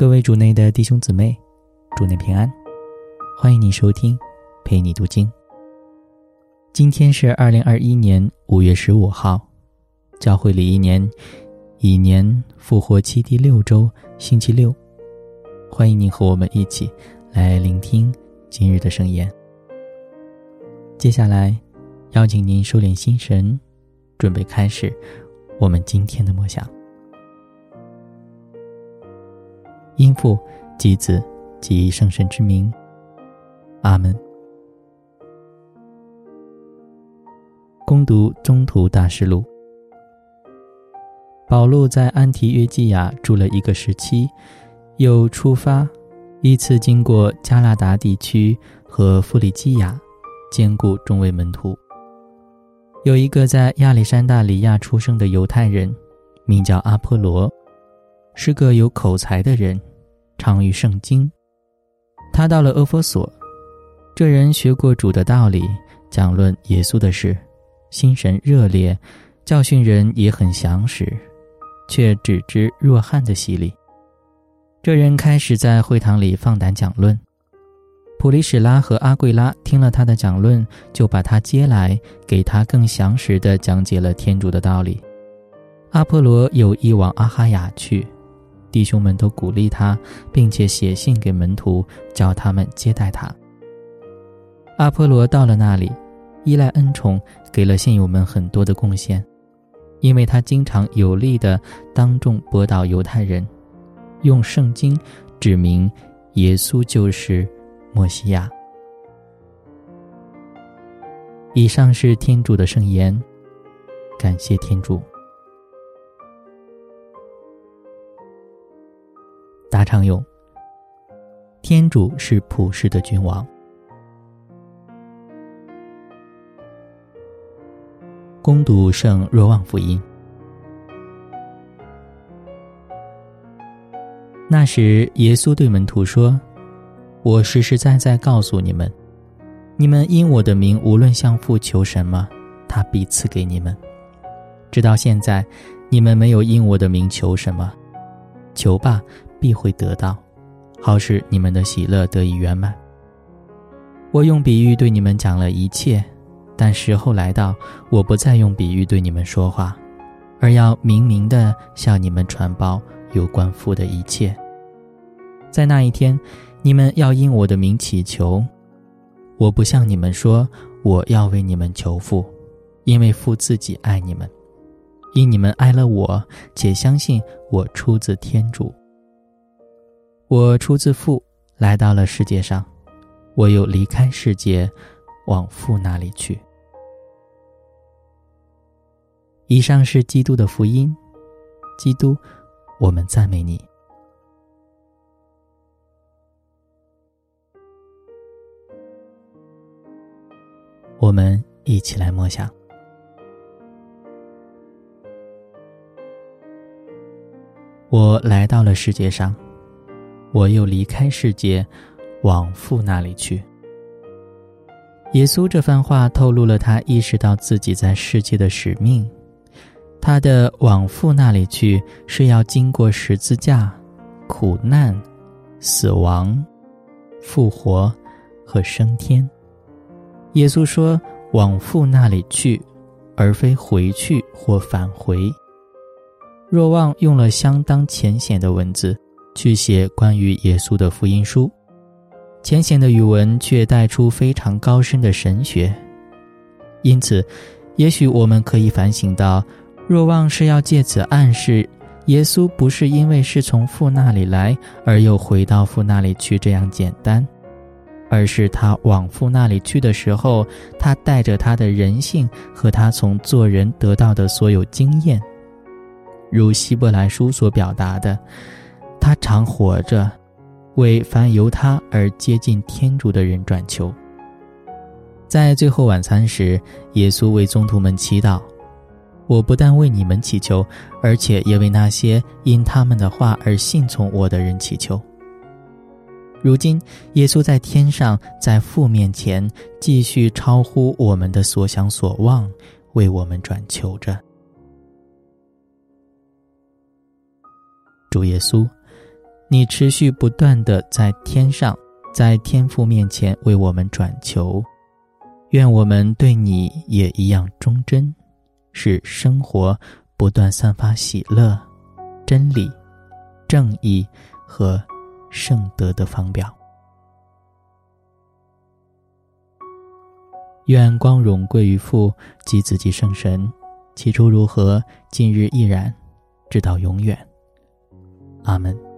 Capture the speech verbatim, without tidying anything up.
各位主内的弟兄姊妹，主内平安，欢迎你收听陪你读经。今天是二零二一年五月十五号，教会里一年乙年复活期第六周星期六，欢迎你和我们一起来聆听今日的圣言。接下来邀请您收敛心神，准备开始我们今天的默想。因父及子及圣神之名，阿们。恭读中途大事录。保禄在安提约基亚住了一个时期，又出发，依次经过加拉达地区和弗里基亚，兼顾众位门徒。有一个在亚历山大里亚出生的犹太人，名叫阿波罗，是个有口才的人，长于圣经。他到了阿弗所，这人学过主的道理，讲论耶稣的事，心神热烈，教训人也很详实，却只知若翰的洗礼。这人开始在会堂里放胆讲论。普利史拉和阿贵拉听了他的讲论，就把他接来，给他更详实地讲解了天主的道理。阿波罗有意往阿哈雅去，弟兄们都鼓励他，并且写信给门徒，叫他们接待他。阿波罗到了那里，依赖恩宠，给了信友们很多的贡献，因为他经常有力地当众驳倒犹太人，用圣经指明耶稣就是默西亚。以上是天主的圣言，感谢天主。答唱咏：天主是普世的君王。恭读圣若望福音。那时耶稣对门徒说，我实实在在告诉你们，你们因我的名无论向父求什么，他必赐给你们。直到现在，你们没有因我的名求什么，求吧，必会得到，好使你们的喜乐得以圆满。我用比喻对你们讲了一切，但时候来到，我不再用比喻对你们说话，而要明明地向你们传报有关父的一切。在那一天，你们要因我的名祈求，我不向你们说我要为你们求父，因为父自己爱你们，因你们爱了我，且相信我出自天主。我出自父，来到了世界上，我又离开世界，往父那里去。以上是基督的福音。基督，我们赞美你。我们一起来默想。我来到了世界上，我又离开世界，往父那里去。耶稣这番话透露了他意识到自己在世界的使命。他的往父那里去，是要经过十字架、苦难、死亡、复活和升天。耶稣说往父那里去，而非回去或返回。若望用了相当浅显的文字去写关于耶稣的福音书，浅显的语文却带出非常高深的神学。因此，也许我们可以反省到，若望是要借此暗示，耶稣不是因为是从父那里来，而又回到父那里去这样简单，而是他往父那里去的时候，他带着他的人性和他从做人得到的所有经验。如希伯来书所表达的，他常活着，为凡由他而接近天主的人转求。在最后晚餐时，耶稣为宗徒们祈祷，我不但为你们祈求，而且也为那些因他们的话而信从我的人祈求。如今耶稣在天上，在父面前继续超乎我们的所想所望，为我们转求着。主耶稣， 你持续不断地在天上，在天父面前为我们转求。愿我们对你也一样忠贞，使生活不断散发喜乐、真理、正义和圣德的方表。愿光荣归于父及子及圣神，起初如何，今日亦然，直到永远。阿们。